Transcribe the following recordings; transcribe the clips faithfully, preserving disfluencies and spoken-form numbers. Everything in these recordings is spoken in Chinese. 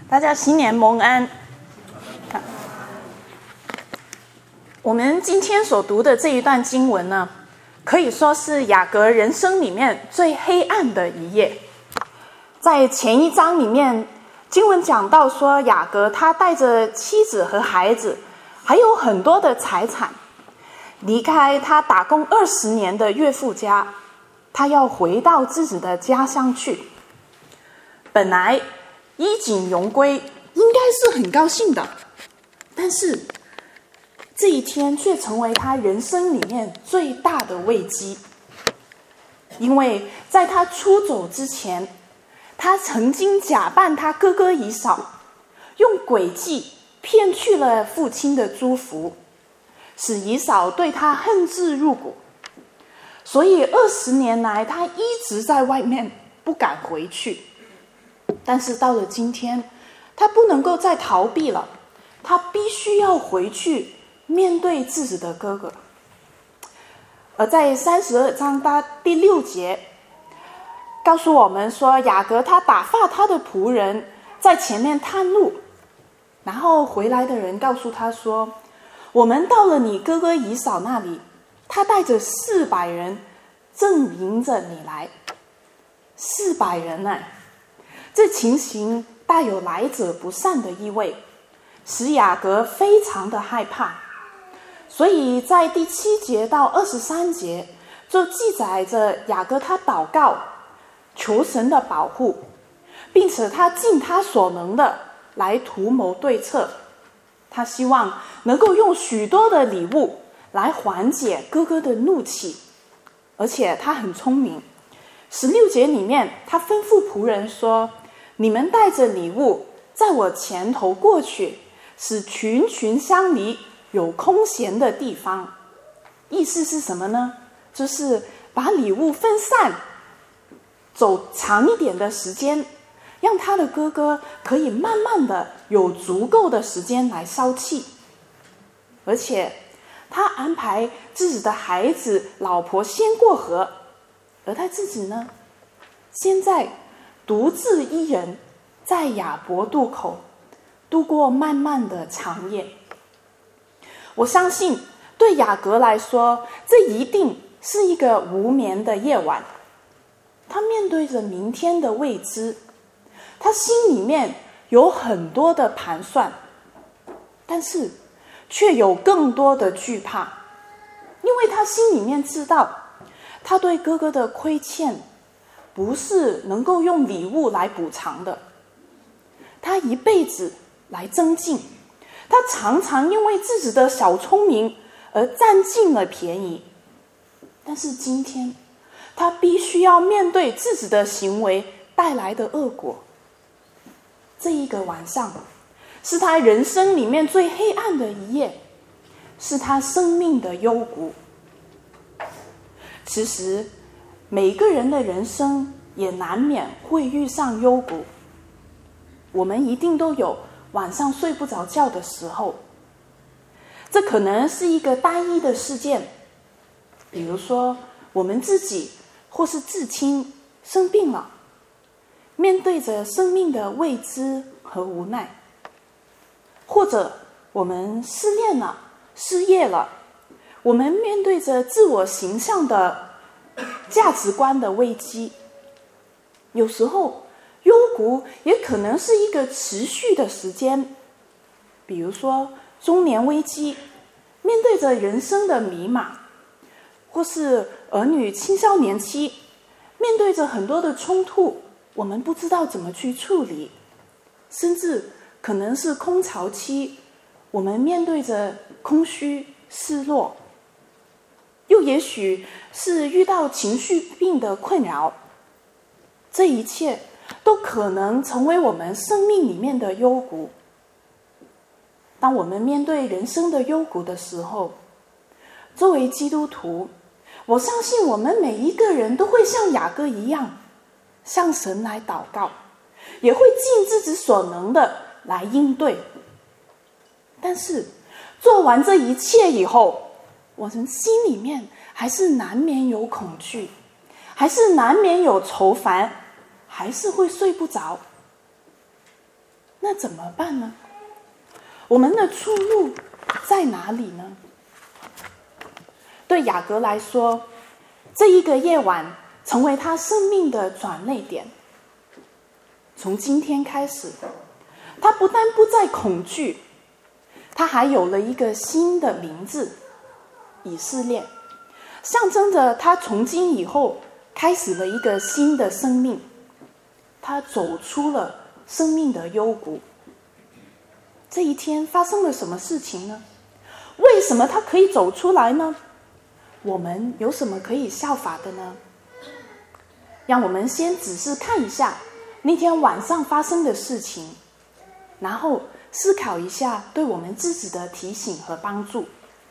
大家新年蒙安。我们今天所读的这一段经文呢，可以说是雅各人生里面最黑暗的一页。在前一章里面，经文讲到说，雅各他带着妻子和孩子，还有很多的财产，离开他打工二十年的岳父家，他要回到自己的家乡去。本来衣锦荣归，应该是很高兴的，但是这一天却成为他人生里面最大的危机。因为在他出走之前，他曾经假扮他哥哥以扫，用诡计骗去了父亲的祝福，使以扫对他恨之入骨。所以二十年来，他一直在外面不敢回去。但是到了今天，他不能够再逃避了，他必须要回去面对自己的哥哥。而在三十二章的第六节告诉我们说，雅各他打发他的仆人在前面探路，然后回来的人告诉他说，我们到了你哥哥以扫那里，他带着四百人正迎着你来。四百人啊，这情形带有来者不善的意味，使雅各非常的害怕。所以在第七节到二十三节就记载着雅各他祷告求神的保护，并且他尽他所能的来图谋对策。他希望能够用许多的礼物来缓解哥哥的怒气，而且他很聪明。十六节里面他吩咐仆人说，你们带着礼物在我前头过去，使群群相离，有空闲的地方。意思是什么呢？就是把礼物分散，走长一点的时间，让他的哥哥可以慢慢的有足够的时间来消气。而且他安排自己的孩子老婆先过河，而他自己呢，现在独自一人在雅博渡口度过漫漫的长夜。我相信对雅各来说，这一定是一个无眠的夜晚。他面对着明天的未知，他心里面有很多的盘算，但是却有更多的惧怕。因为他心里面知道，他对哥哥的亏欠不是能够用礼物来补偿的。他一辈子来增进，他常常因为自己的小聪明而占尽了便宜。但是今天他必须要面对自己的行为带来的恶果。这一个晚上是他人生里面最黑暗的一夜，是他生命的幽谷。其实每个人的人生也难免会遇上幽谷，我们一定都有晚上睡不着觉的时候。这可能是一个单一的事件，比如说我们自己或是至亲生病了，面对着生命的未知和无奈，或者我们失恋了，失业了，我们面对着自我形象的价值观的危机。有时候幽谷也可能是一个持续的时间，比如说中年危机，面对着人生的迷茫，或是儿女青少年期，面对着很多的冲突，我们不知道怎么去处理，甚至可能是空巢期，我们面对着空虚失落，又也许是遇到情绪病的困扰。这一切都可能成为我们生命里面的幽谷。当我们面对人生的幽谷的时候，作为基督徒，我相信我们每一个人都会像雅各一样向神来祷告，也会尽自己所能的来应对。但是做完这一切以后，我们心里面还是难免有恐惧，还是难免有愁烦，还是会睡不着。 那怎么办呢？我们的出路在哪里呢？对雅各来说，这一个夜晚成为他生命的转捩点。从今天开始，他不但不再恐惧，他还有了一个新的名字——以色列，象征着他从今以后开始了一个新的生命。他走出了生命的幽谷。这一天发生了什么事情呢？为什么他可以走出来呢？我们有什么可以效法的呢？让我们先仔细看一下那天晚上发生的事情，然后思考一下对我们自己的提醒和帮助。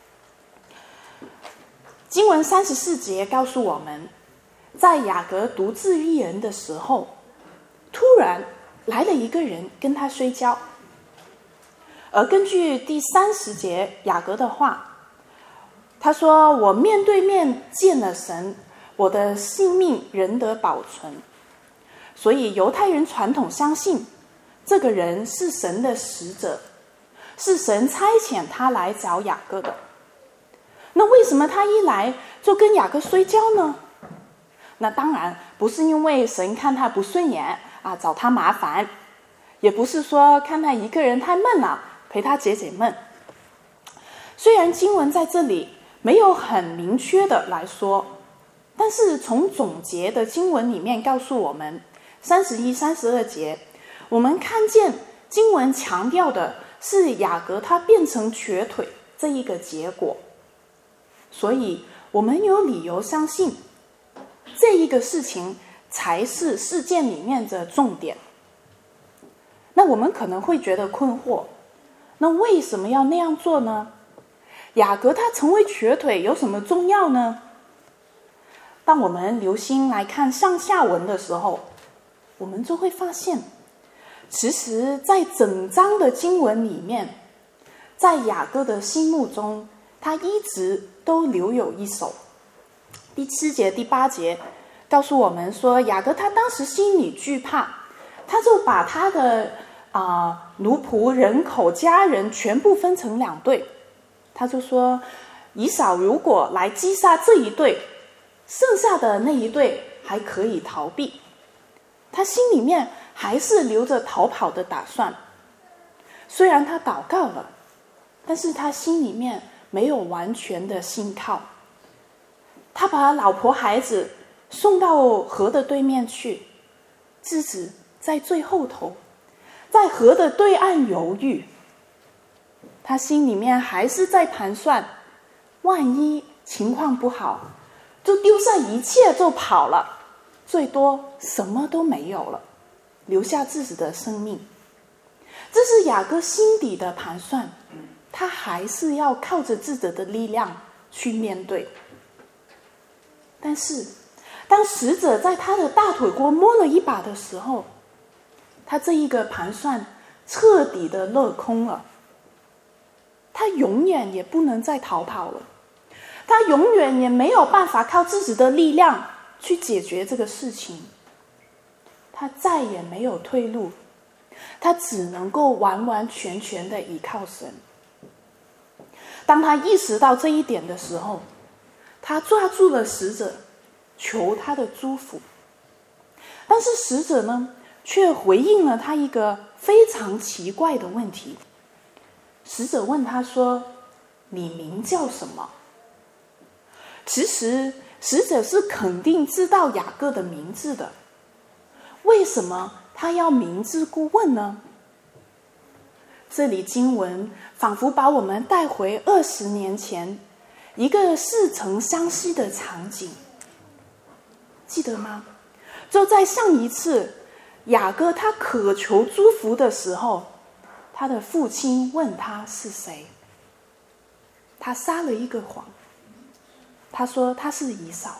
经文三十四节告诉我们，在雅各独自一人的时候，突然来了一个人跟他睡觉。而根据第三十节雅各的话，他说：“我面对面见了神，我的性命仍得保存。”所以犹太人传统相信，这个人是神的使者，是神差遣他来找雅各的。那为什么他一来就跟雅各睡觉呢？那当然不是因为神看他不顺眼啊，找他麻烦，也不是说看他一个人太闷了，陪他解解闷。虽然经文在这里没有很明确的来说，但是从总结的经文里面告诉我们，三十一、三十二节，我们看见经文强调的是雅各他变成瘸腿这一个结果。所以我们有理由相信，这一个事情才是事件里面的重点。那我们可能会觉得困惑，那为什么要那样做呢？雅各他成为瘸腿有什么重要呢？当我们留心来看上下文的时候，我们就会发现，其实在整章的经文里面，在雅各的心目中，他一直都留有一手。第七节、第八节告诉我们说，雅各他当时心里惧怕，他就把他的啊、呃、奴仆、人口、家人全部分成两队。他就说，以扫如果来击杀这一队，剩下的那一队还可以逃避。他心里面还是留着逃跑的打算。虽然他祷告了，但是他心里面没有完全的信靠。他把老婆孩子送到河的对面去，自己在最后头，在河的对岸犹豫。他心里面还是在盘算，万一情况不好，就丢下一切就跑了，最多什么都没有了，留下自己的生命。这是雅各心底的盘算，他还是要靠着自己的力量去面对。但是当使者在他的大腿锅摸了一把的时候，他这一个盘算彻底的落空了。他永远也不能再逃跑了，他永远也没有办法靠自己的力量去解决这个事情。他再也没有退路，他只能够完完全全的依靠神。当他意识到这一点的时候，他抓住了使者，求他的祝福。但是使者呢，却回应了他一个非常奇怪的问题。使者问他说，你名叫什么？其实使者是肯定知道雅各的名字的，为什么他要明知故问呢？这里经文仿佛把我们带回二十年前一个似曾相识的场景，记得吗？就在上一次雅各他渴求祝福的时候，他的父亲问他是谁，他撒了一个谎，他说他是以扫。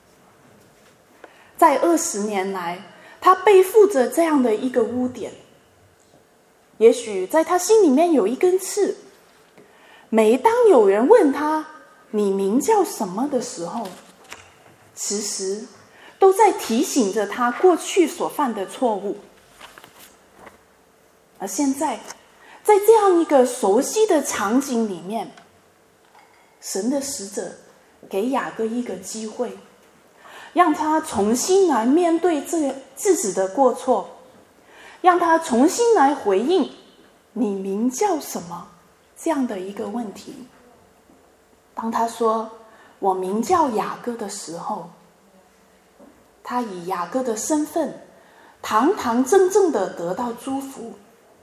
在二十年来，他背负着这样的一个污点，也许在他心里面有一根刺。每当有人问他你名叫什么的时候，其实都在提醒着他过去所犯的错误。 而现在，在这样一个熟悉的场景里面，神的使者给雅各一个机会，让他重新来面对这个自己的过错，让他重新来回应你名叫什么这样的一个问题。当他说我名叫雅各的时候，他以雅各的身份堂堂正正的得到祝福，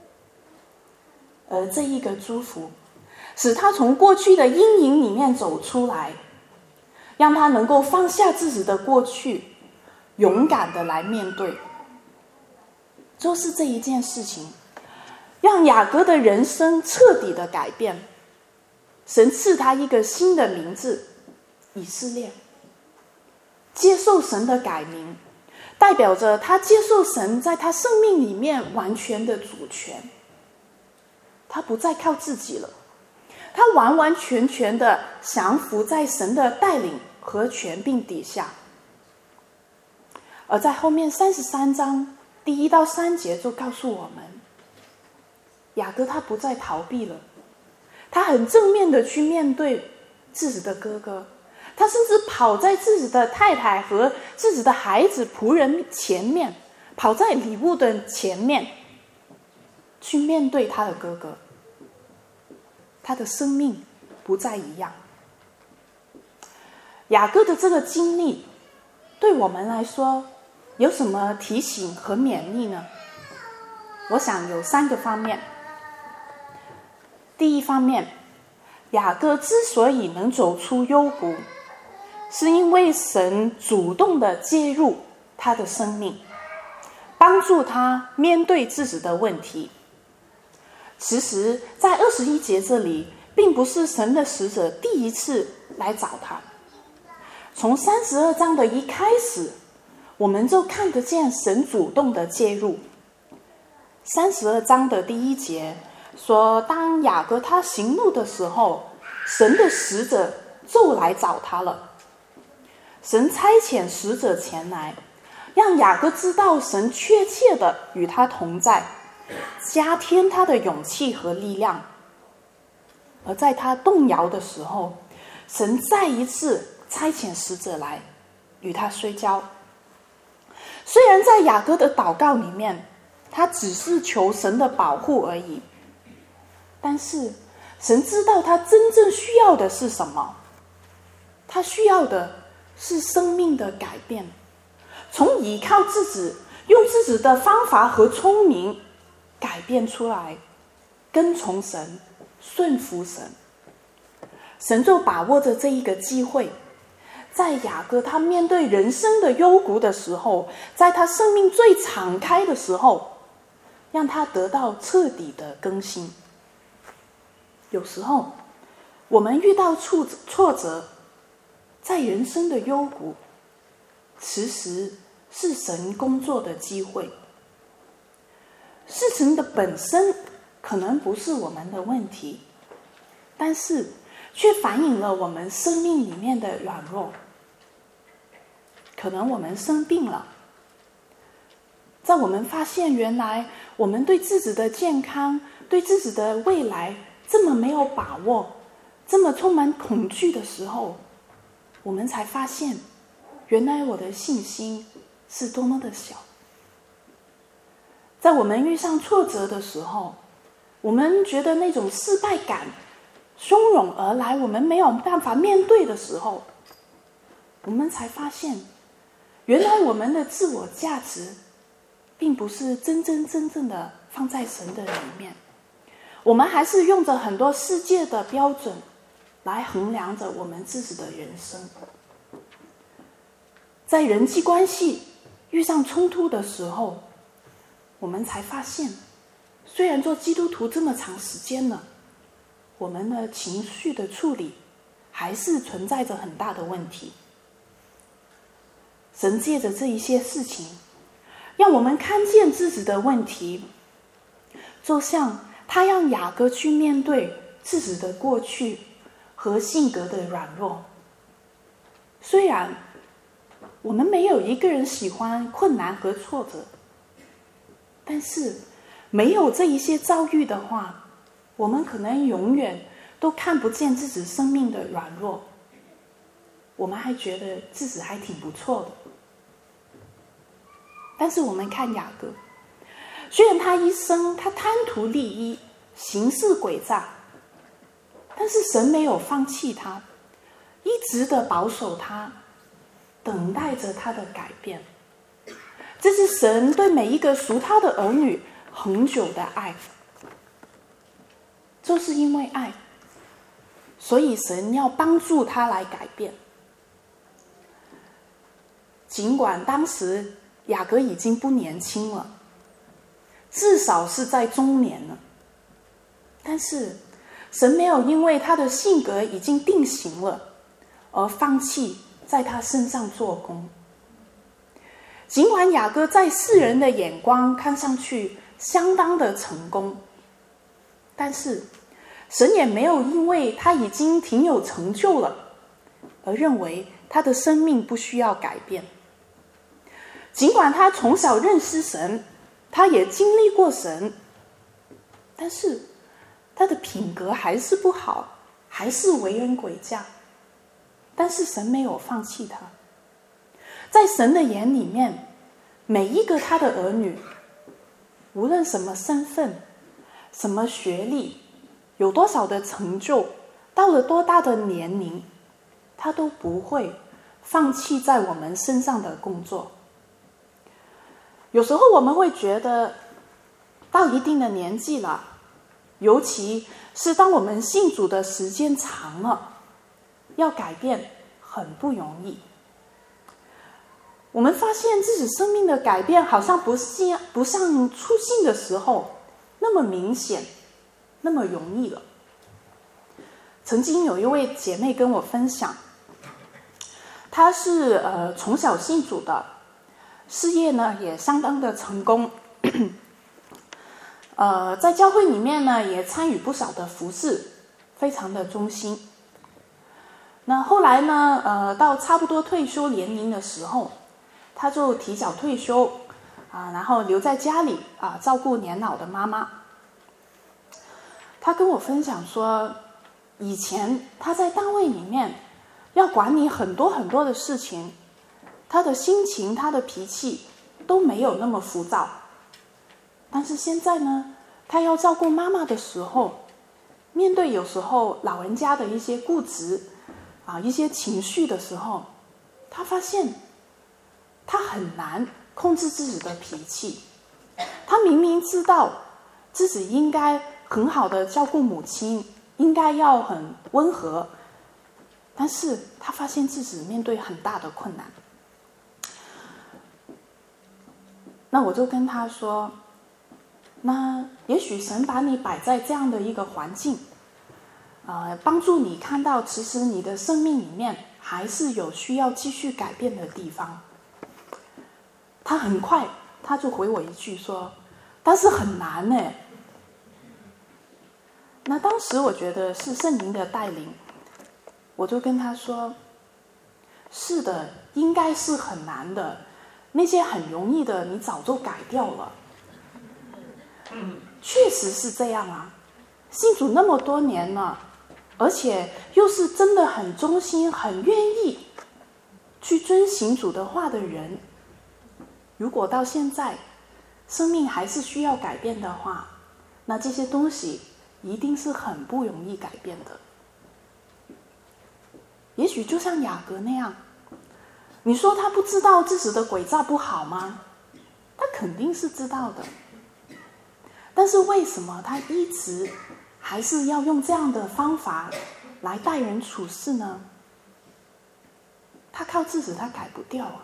而这一个祝福使他从过去的阴影里面走出来，让他能够放下自己的过去，勇敢的来面对。就是这一件事情让雅各的人生彻底的改变，神赐他一个新的名字以色列。接受神的改名，代表着他接受神在他生命里面完全的主权，他不再靠自己了，他完完全全的降服在神的带领和权柄底下。而在后面三十三章第一到三节就告诉我们，雅各他不再逃避了，他很正面的去面对自己的哥哥，他甚至跑在自己的太太和自己的孩子仆人前面，跑在礼物的前面去面对他的哥哥。他的生命不再一样。雅各的这个经历对我们来说有什么提醒和勉励呢？我想有三个方面。第一方面，雅各之所以能走出幽谷，是因为神主动的介入他的生命，帮助他面对自己的问题。其实在二十一节这里，并不是神的使者第一次来找他。从三十二章的一开始，我们就看得见神主动的介入。三十二章的第一节说，当雅各他行路的时候，神的使者就来找他了。神差遣使者前来，让雅各知道神确切的与他同在，加添他的勇气和力量。而在他动摇的时候，神再一次差遣使者来与他摔跤。虽然在雅各的祷告里面，他只是求神的保护而已，但是神知道他真正需要的是什么。他需要的是生命的改变，从依靠自己，用自己的方法和聪明改变出来，跟从神，顺服神。神就把握着这一个机会，在雅各他面对人生的幽谷的时候，在他生命最敞开的时候，让他得到彻底的更新。有时候我们遇到挫挫折，在人生的幽谷，其实是神工作的机会。事情的本身可能不是我们的问题，但是却反映了我们生命里面的软弱。可能我们生病了，在我们发现原来我们对自己的健康，对自己的未来这么没有把握，这么充满恐惧的时候，我们才发现原来我的信心是多么的小。在我们遇上挫折的时候，我们觉得那种失败感汹涌而来，我们没有办法面对的时候，我们才发现原来我们的自我价值并不是真真正正的放在神的里面，我们还是用着很多世界的标准来衡量着我们自己的人生。在人际关系遇上冲突的时候，我们才发现，虽然做基督徒这么长时间了，我们的情绪的处理还是存在着很大的问题。神借着这一些事情，让我们看见自己的问题，就像他让雅各去面对自己的过去和性格的软弱。虽然我们没有一个人喜欢困难和挫折，但是没有这一些遭遇的话，我们可能永远都看不见自己生命的软弱，我们还觉得自己还挺不错的。但是我们看雅各，虽然他一生他贪图利益，行事诡诈，但是神没有放弃他，一直的保守他，等待着他的改变。这是神对每一个属他的儿女恒久的爱。就是因为爱，所以神要帮助他来改变。尽管当时雅各已经不年轻了，至少是在中年了，但是神没有因为他的性格已经定型了而放弃在他身上做工。尽管雅各在世人的眼光看上去相当的成功，但是神也没有因为他已经挺有成就了而认为他的生命不需要改变。尽管他从小认识神，他也经历过神，但是他的品格还是不好，还是为人诡诈。但是神没有放弃他。在神的眼里面，每一个他的儿女，无论什么身份，什么学历，有多少的成就，到了多大的年龄，他都不会放弃在我们身上的工作。有时候我们会觉得到一定的年纪了，尤其是当我们信主的时间长了，要改变很不容易。我们发现自己生命的改变好像不像不像初信的时候那么明显，那么容易了。曾经有一位姐妹跟我分享，她是呃从小信主的，事业呢也相当的成功，呃在教会里面呢也参与不少的服事，非常的忠心。那后来呢，呃到差不多退休年龄的时候，她就提早退休啊，然后留在家里啊照顾年老的妈妈。她跟我分享说，以前她在单位里面要管理很多很多的事情，她的心情、她的脾气都没有那么浮躁。但是现在呢，她要照顾妈妈的时候，面对有时候老人家的一些固执啊、一些情绪的时候，她发现她很难控制自己的脾气。她明明知道自己应该很好的照顾母亲，应该要很温和，但是她发现自己面对很大的困难。那我就跟她说，那也许神把你摆在这样的一个环境，呃，帮助你看到其实你的生命里面还是有需要继续改变的地方。他很快他就回我一句说，但是很难耶。那当时我觉得是圣灵的带领，我就跟他说，是的，应该是很难的，那些很容易的你早就改掉了。确实是这样啊，信主那么多年了，而且又是真的很忠心、很愿意去遵行主的话的人，如果到现在生命还是需要改变的话，那这些东西一定是很不容易改变的。也许就像雅各那样，你说他不知道自己的诡诈不好吗？他肯定是知道的。但是为什么他一直还是要用这样的方法来待人处事呢？他靠自己他改不掉啊。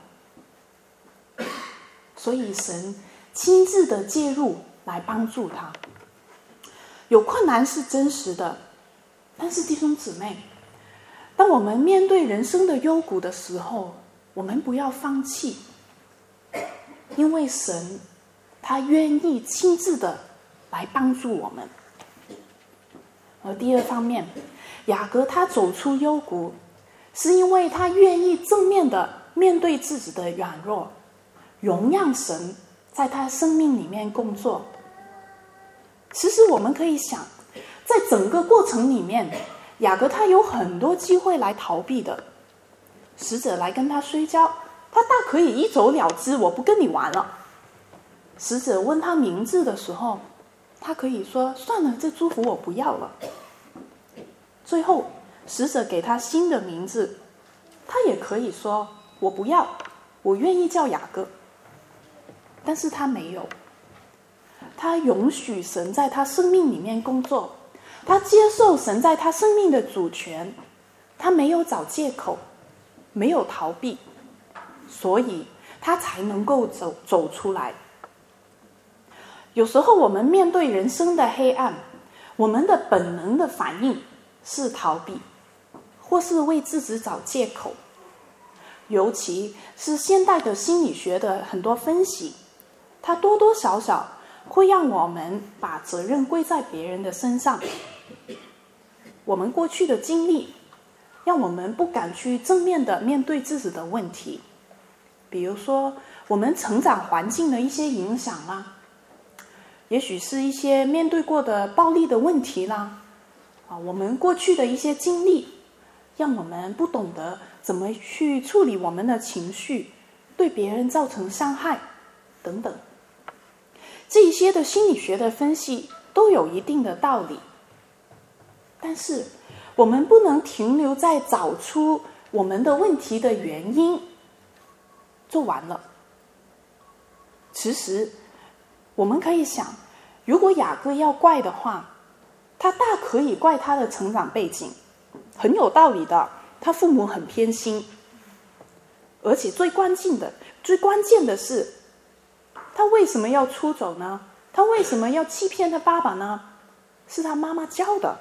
所以神亲自的介入来帮助他。有困难是真实的，但是弟兄姊妹，当我们面对人生的幽谷的时候，我们不要放弃，因为神他愿意亲自的来帮助我们。而第二方面，雅各他走出幽谷，是因为他愿意正面的面对自己的软弱，容让神在他生命里面工作。 其实我们可以想，在整个过程里面，雅各他有很多机会来逃避的。使者来跟他睡觉，他大可以一走了之，我不跟你玩了。使者问他名字的时候，他可以说算了，这祝福我不要了。最后使者给他新的名字，他也可以说我不要，我愿意叫雅各。但是他没有，他允许神在他生命里面工作，他接受神在他生命的主权，他没有找借口，没有逃避，所以他才能够走走出来。有时候我们面对人生的黑暗，我们的本能的反应是逃避，或是为自己找借口。尤其是现代的心理学的很多分析，它多多少少会让我们把责任归在别人的身上。我们过去的经历让我们不敢去正面的面对自己的问题，比如说我们成长环境的一些影响啦，也许是一些面对过的暴力的问题啦，啊，我们过去的一些经历让我们不懂得怎么去处理我们的情绪，对别人造成伤害等等。这一些的心理学的分析都有一定的道理，但是我们不能停留在找出我们的问题的原因就完了。其实我们可以想，如果雅各要怪的话，他大可以怪他的成长背景，很有道理的，他父母很偏心。而且最关键的最关键的是，他为什么要出走呢？他为什么要欺骗他爸爸呢？是他妈妈教的。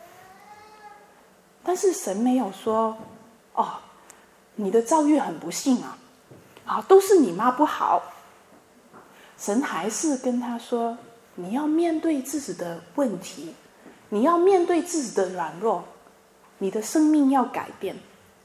但是神没有说，哦，你的遭遇很不幸啊，啊，都是你妈不好。神还是跟他说，你要面对自己的问题，你要面对自己的软弱，你的生命要改变。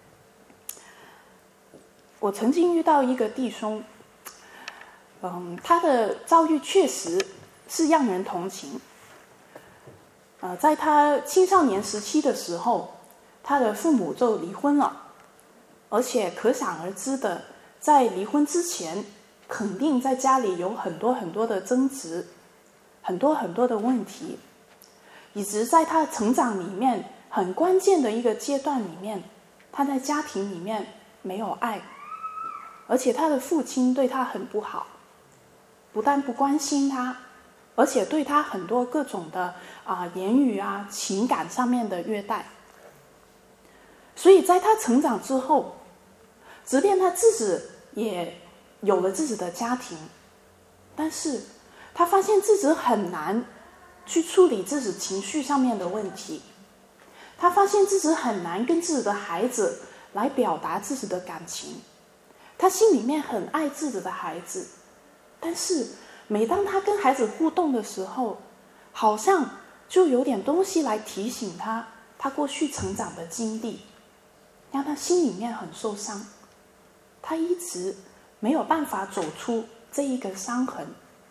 我曾经遇到一个弟兄，嗯，他的遭遇确实是让人同情。呃，在他青少年时期的时候，他的父母就离婚了，而且可想而知的，在离婚之前，肯定在家里有很多很多的争执，很多很多的问题，以及在他成长里面很关键的一个阶段里面，他在家庭里面没有爱，而且他的父亲对他很不好，不但不关心他，而且对他很多各种的啊、呃、言语啊、情感上面的虐待。所以在他成长之后，即便他自己也有了自己的家庭，但是他发现自己很难去处理自己情绪上面的问题，他发现自己很难跟自己的孩子来表达自己的感情。他心里面很爱自己的孩子，但是每当他跟孩子互动的时候，好像就有点东西来提醒他他过去成长的经历，让他心里面很受伤。他一直没有办法走出这一个伤痕，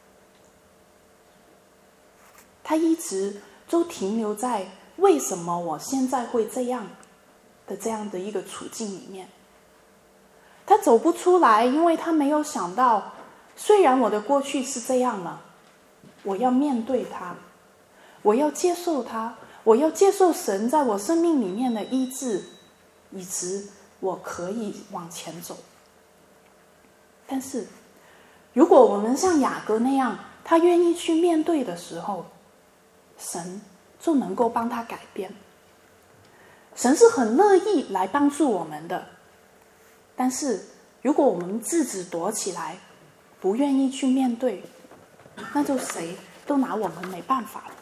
他一直都停留在为什么我现在会这样的这样的一个处境里面。他走不出来，因为他没有想到，虽然我的过去是这样了，我要面对它，我要接受它，我要接受神在我生命里面的医治，以及我可以往前走。但是如果我们像雅各那样，他愿意去面对的时候，神就能够帮他改变。神是很乐意来帮助我们的，但是如果我们自己躲起来，不愿意去面对，那就谁都拿我们没办法了。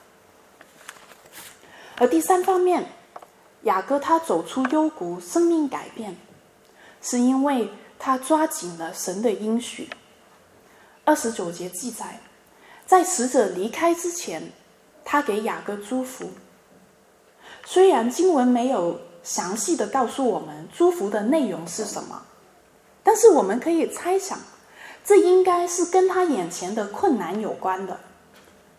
而第三方面，雅各他走出幽谷，生命改变，是因为他抓紧了神的应许。二十九节记载，在使者离开之前，他给雅各祝福。虽然经文没有详细的告诉我们祝福的内容是什么，但是我们可以猜想，这应该是跟他眼前的困难有关的。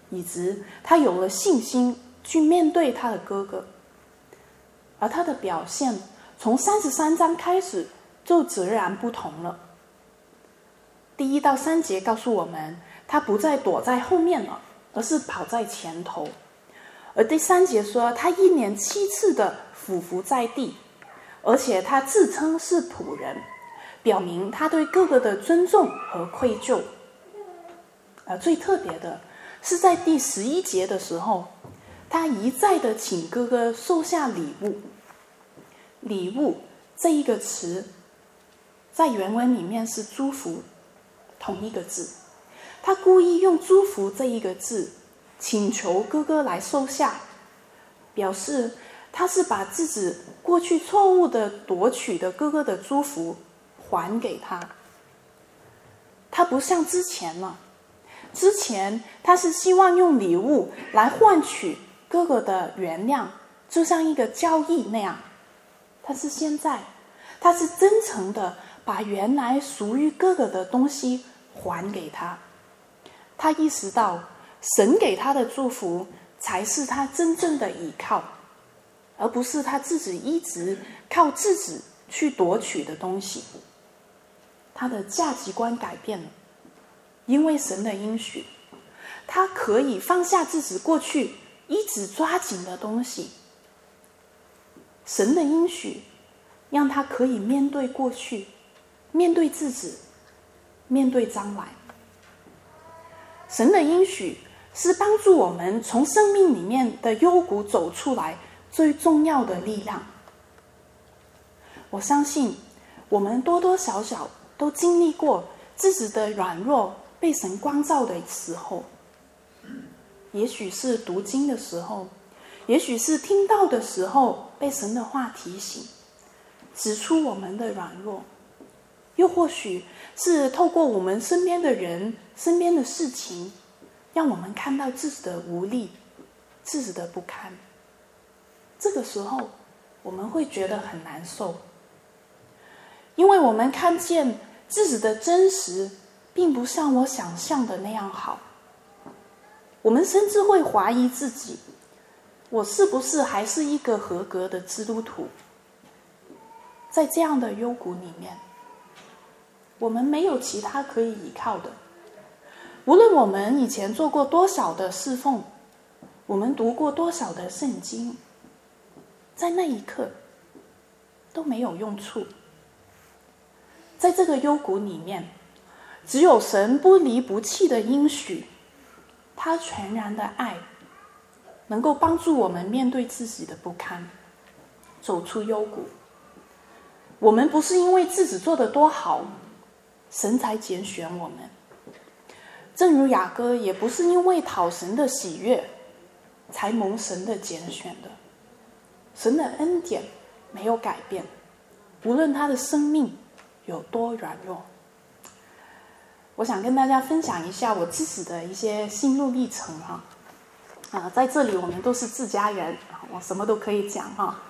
以及他有了信心去面对他的哥哥。而他的表现从三十三章开始就截然不同了。第一到三节告诉我们，他不再躲在后面了，而是跑在前头。而第三节说，他一连七次的俯伏在地，而且他自称是仆人，表明他对哥哥的尊重和愧疚。而最特别的是在第十一节的时候，他一再的请哥哥收下礼物。礼物这一个词在原文里面是祝福，同一个字。他故意用祝福这一个字请求哥哥来收下，表示他是把自己过去错误的夺取的哥哥的祝福还给他。他不像之前了，之前他是希望用礼物来换取哥哥的原谅，就像一个交易那样。但是现在他是真诚的把原来属于哥哥的东西还给他。他意识到神给他的祝福才是他真正的依靠，而不是他自己一直靠自己去夺取的东西。他的价值观改变了，因为神的应许，他可以放下自己过去一直抓紧的东西。神的应许让他可以面对过去，面对自己，面对将来。神的应许是帮助我们从生命里面的幽谷走出来最重要的力量。我相信我们多多少少都经历过自己的软弱被神光照的时候，也许是读经的时候，也许是听到的时候被神的话提醒，指出我们的软弱，又或许是透过我们身边的人、身边的事情，让我们看到自己的无力、自己的不堪。这个时候我们会觉得很难受，因为我们看见自己的真实并不像我想象的那样好。我们甚至会怀疑自己，我是不是还是一个合格的基督徒？在这样的幽谷里面，我们没有其他可以依靠的。无论我们以前做过多少的侍奉，我们读过多少的圣经，在那一刻都没有用处。在这个幽谷里面，只有神不离不弃的应许，他全然的爱，能够帮助我们面对自己的不堪，走出幽谷。我们不是因为自己做得多好，神才拣选我们。正如雅各也不是因为讨神的喜悦，才蒙神的拣选的。神的恩典没有改变，无论他的生命有多软弱。我想跟大家分享一下我自己的一些心路历程哈。啊，在这里我们都是自家人，我什么都可以讲哈。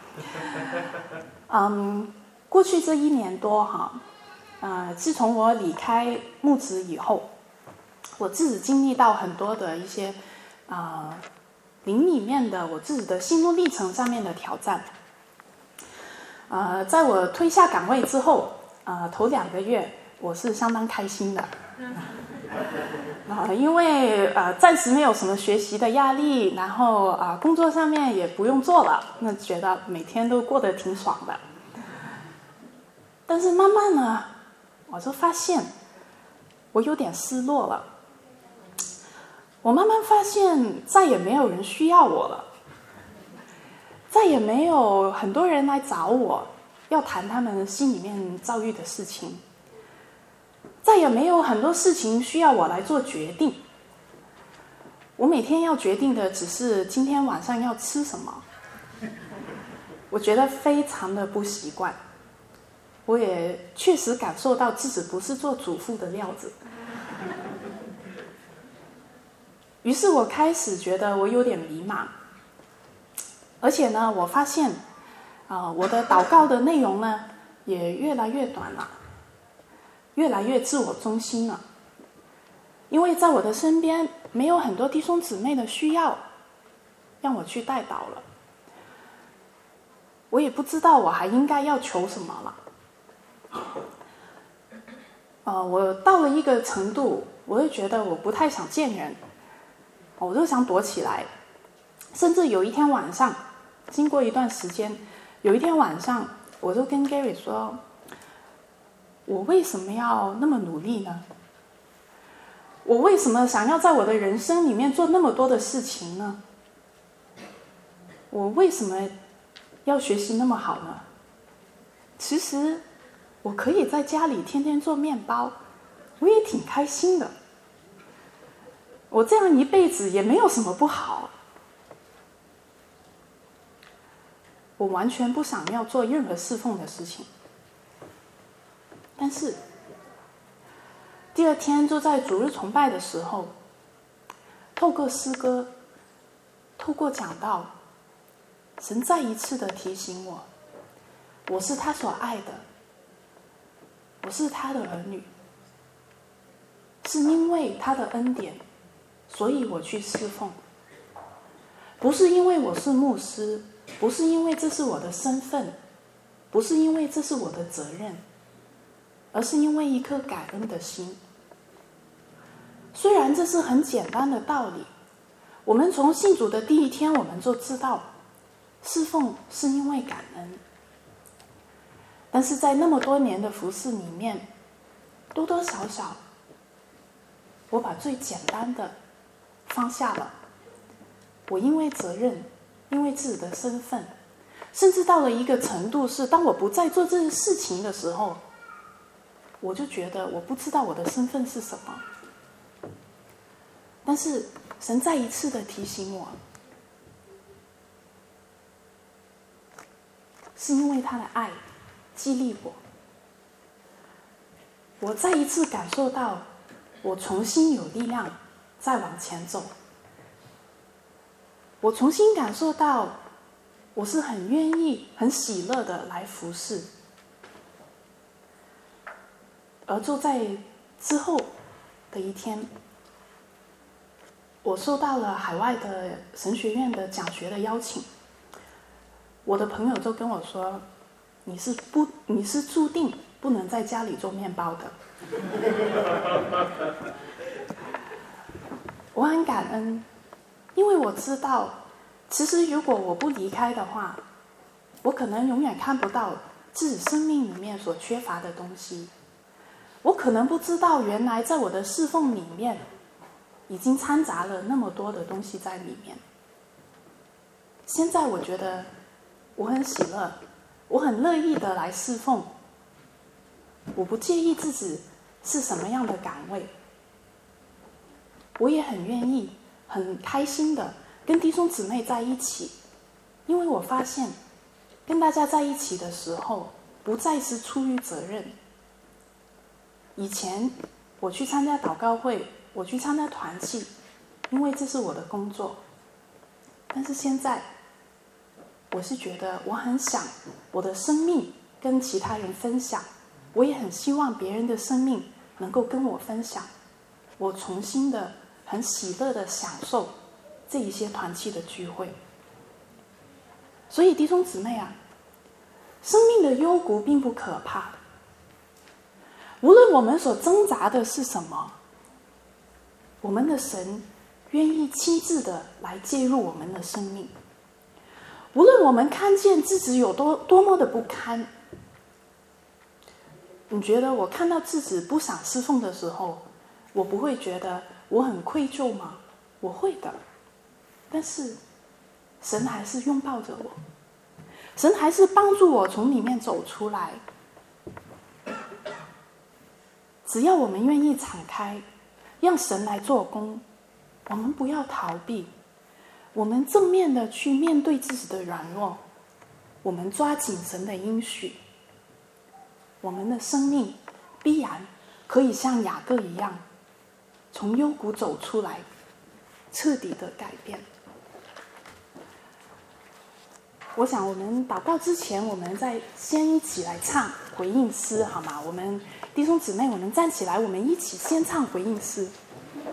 嗯，过去这一年多哈，呃，自从我离开牧职以后，我自己经历到很多的一些啊、呃、灵里面的我自己的心路历程上面的挑战。呃，在我退下岗位之后，呃，头两个月我是相当开心的。啊、呃，因为呃暂时没有什么学习的压力，然后啊、呃、工作上面也不用做了，那觉得每天都过得挺爽的。但是慢慢呢，我就发现我有点失落了。我慢慢发现再也没有人需要我了，再也没有很多人来找我要谈他们心里面遭遇的事情，再也没有很多事情需要我来做决定。我每天要决定的只是今天晚上要吃什么。我觉得非常的不习惯，我也确实感受到自己不是做主妇的料子。于是我开始觉得我有点迷茫，而且呢，我发现啊、呃，我的祷告的内容呢也越来越短了，越来越自我中心了。 因为在我的身边没有很多弟兄姊妹的需要，让我去代祷了。我也不知道我还应该要求什么了。呃，我到了一个程度，我就觉得我不太想见人，我就想躲起来。甚至有一天晚上，经过一段时间，有一天晚上，我就跟 Gary 说，我为什么要那么努力呢？我为什么想要在我的人生里面做那么多的事情呢？我为什么要学习那么好呢？其实我可以在家里天天做面包，我也挺开心的。我这样一辈子也没有什么不好。我完全不想要做任何侍奉的事情。但是第二天就在主日崇拜的时候，透过诗歌，透过讲道，神再一次的提醒我，我是他所爱的，我是他的儿女，是因为他的恩典，所以我去侍奉。不是因为我是牧师，不是因为这是我的身份，不是因为这是我的责任，而是因为一颗感恩的心。虽然这是很简单的道理，我们从信主的第一天我们就知道，侍奉是因为感恩。但是在那么多年的服事里面，多多少少，我把最简单的放下了。我因为责任，因为自己的身份，甚至到了一个程度是，当我不再做这些事情的时候，我就觉得我不知道我的身份是什么。但是神再一次的提醒我，是因为他的爱激励我，我再一次感受到我重新有力量再往前走，我重新感受到我是很愿意很喜乐的来服侍。而就在之后的一天，我收到了海外的神学院的讲学的邀请。我的朋友就跟我说，你是不你是注定不能在家里做面包的。我很感恩，因为我知道，其实如果我不离开的话，我可能永远看不到自己生命里面所缺乏的东西。我可能不知道，原来在我的侍奉里面已经掺杂了那么多的东西在里面。现在我觉得我很喜乐，我很乐意的来侍奉，我不介意自己是什么样的岗位，我也很愿意很开心的跟弟兄姊妹在一起，因为我发现跟大家在一起的时候不再是出于责任。以前我去参加祷告会，我去参加团契，因为这是我的工作。但是现在我是觉得我很想我的生命跟其他人分享，我也很希望别人的生命能够跟我分享。我重新的很喜乐的享受这一些团契的聚会。所以弟兄姊妹啊，生命的幽谷并不可怕，无论我们所挣扎的是什么，我们的神愿意亲自的来介入我们的生命。无论我们看见自己有多多么的不堪，你觉得我看到自己不想侍奉的时候，我不会觉得我很愧疚吗？我会的。但是神还是拥抱着我，神还是帮助我从里面走出来。只要我们愿意敞开，让神来做工，我们不要逃避，我们正面的去面对自己的软弱，我们抓紧神的应许，我们的生命必然可以像雅各一样，从幽谷走出来，彻底的改变。我想我们祷告之前，我们再先一起来唱回应诗，好吗？我们弟兄姊妹，我们站起来，我们一起先唱回应诗。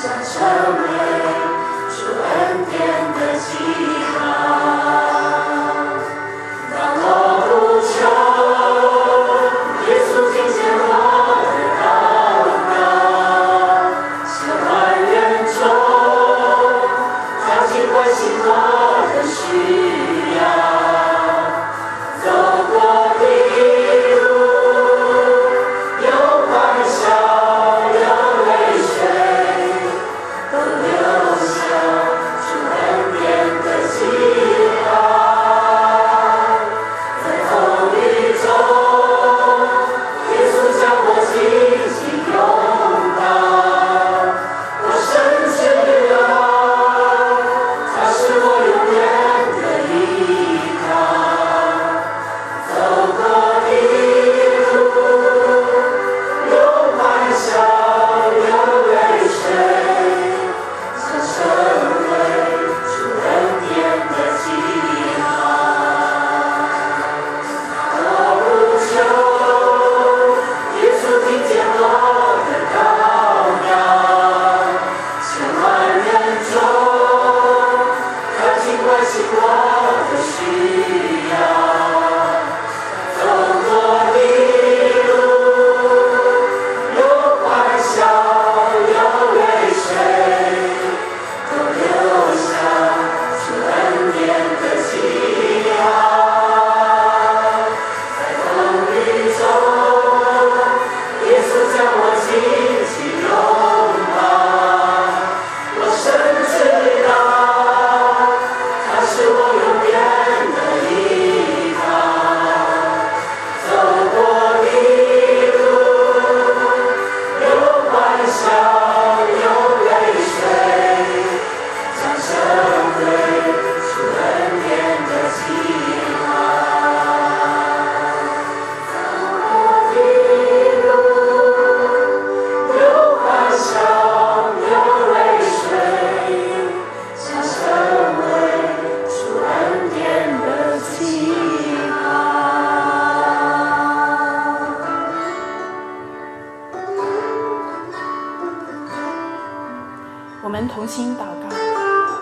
同心祷告。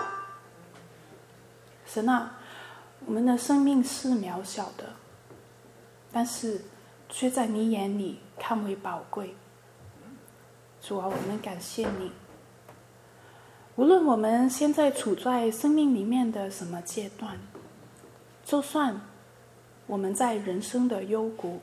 神啊，我们的生命是渺小的，但是却在你眼里看为宝贵。主啊，我们感谢你。无论我们现在处在生命里面的什么阶段，就算我们在人生的幽谷，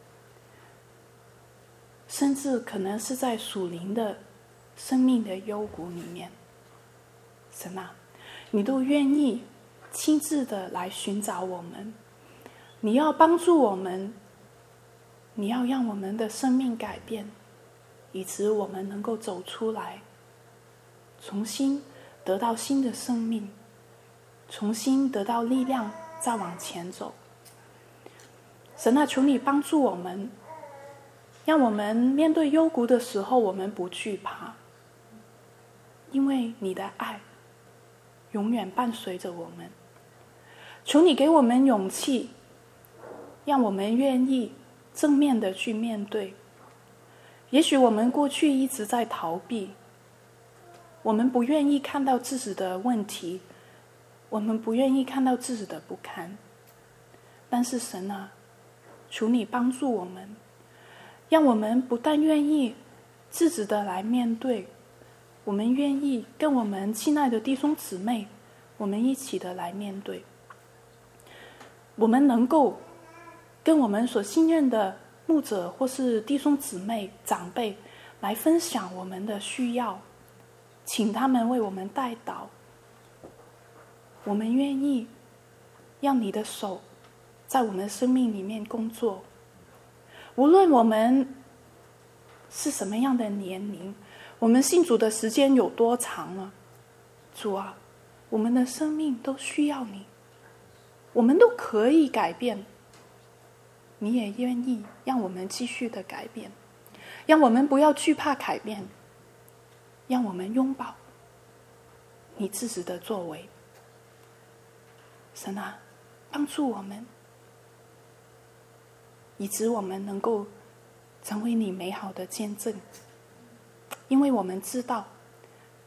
甚至可能是在属灵的生命的幽谷里面，神啊，你都愿意亲自的来寻找我们，你要帮助我们，你要让我们的生命改变，以致我们能够走出来，重新得到新的生命，重新得到力量，再往前走。神啊，求你帮助我们，让我们面对幽谷的时候，我们不惧怕，因为你的爱永远伴随着我们。求你给我们勇气，让我们愿意正面的去面对。也许我们过去一直在逃避，我们不愿意看到自己的问题，我们不愿意看到自己的不堪。但是神啊，求你帮助我们，让我们不但愿意自己的来面对，我们愿意跟我们亲爱的弟兄姊妹，我们一起的来面对。我们能够跟我们所信任的牧者或是弟兄姊妹长辈来分享我们的需要，请他们为我们代祷。我们愿意让你的手在我们生命里面工作，无论我们是什么样的年龄，我们信主的时间有多长了，主啊，我们的生命都需要你，我们都可以改变，你也愿意让我们继续的改变，让我们不要惧怕改变，让我们拥抱你自己的作为。神啊，帮助我们，以致我们能够成为你美好的见证。因为我们知道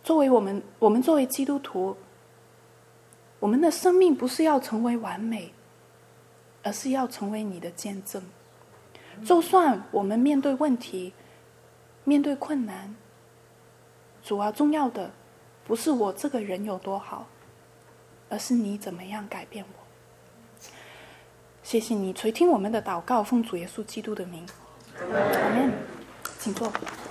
作为我们，我们作为基督徒，我们的生命不是要成为完美，而是要成为你的见证。就算我们面对问题，面对困难，主要重要的不是我这个人有多好，而是你怎么样改变我。谢谢你垂听我们的祷告，奉主耶稣基督的名，阿们。请坐。